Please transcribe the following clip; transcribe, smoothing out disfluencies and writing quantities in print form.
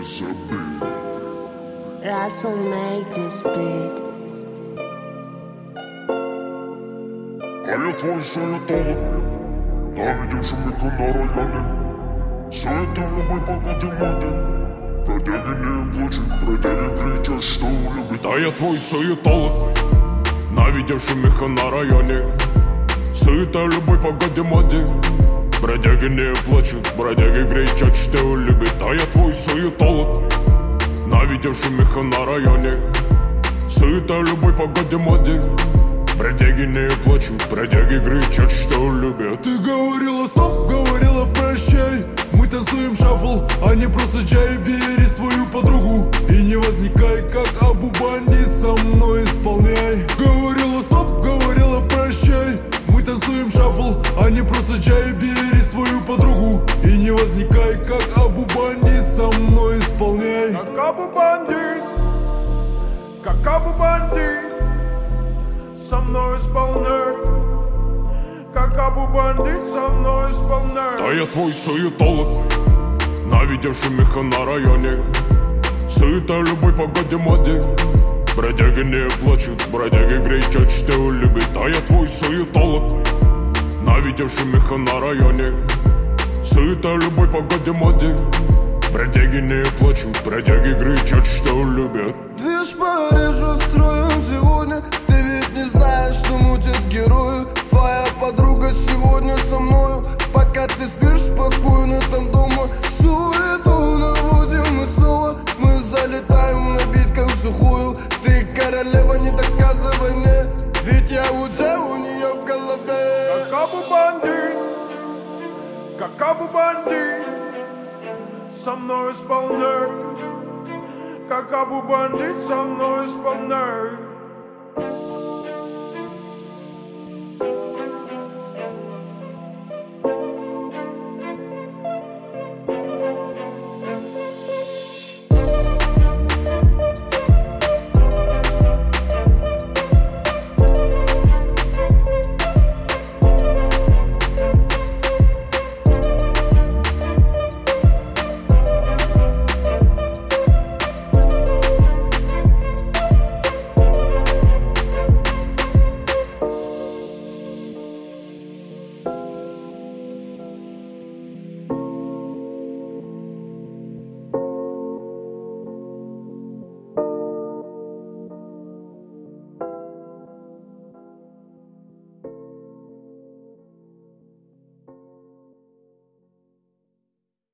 Russell make this beat. А я твой суетолог, навидевший меха на районе. Суета в любой погоде моде. Бродяги не плачут, бродяги кричат, что любят. А я твой суетолог, навидевший меха на районе. Суета в любой погоде моде. Бродяги не плачут, бродяги кричат, что любят. А я твой суетолог, навидевший меха на районе. Суета в любой погоде моде. Бродяги не плачут, бродяги кричат, что любят. Ты говорила стоп, говорила прощай. Мы танцуем шафл, а не просто чай. Бери свою подругу и не возникай, как Абу Бандит, со мной исполняй. Говорила стоп, говорила прощай. Мы танцуем шафл, а не просто чай. Бери свою подругу и не возникай, как Абу Бандит, со мной исполняй. Как Абу Бандит, как Абу Бандит, со мной исполняй. Как Абу Бандит, со мной исполняй. Да я твой суетолог, навидевший меха на районе. Суета в любой погоде моде. Бродяги не плачут, бродяги кричат, что любят. А я твой суетолог, навидевший меха на районе. Суета в любой погоде моде. Бродяги не плачут, бродяги кричат, что любят. Движ Парижа строим сегодня. Ты ведь не знаешь, что мутят герои. Твоя подруга сегодня со мною. Пока ты спишь спокойно там дома. Суету наводим мы снова. Мы залетаем на бит как сухую. Ты королева, не доказывай мне. Ведь я уже у нее в голове. Как Абу Бандит, как Абу Бандит, со мной исполняй. Как Абу Бандит, со мной исполняй.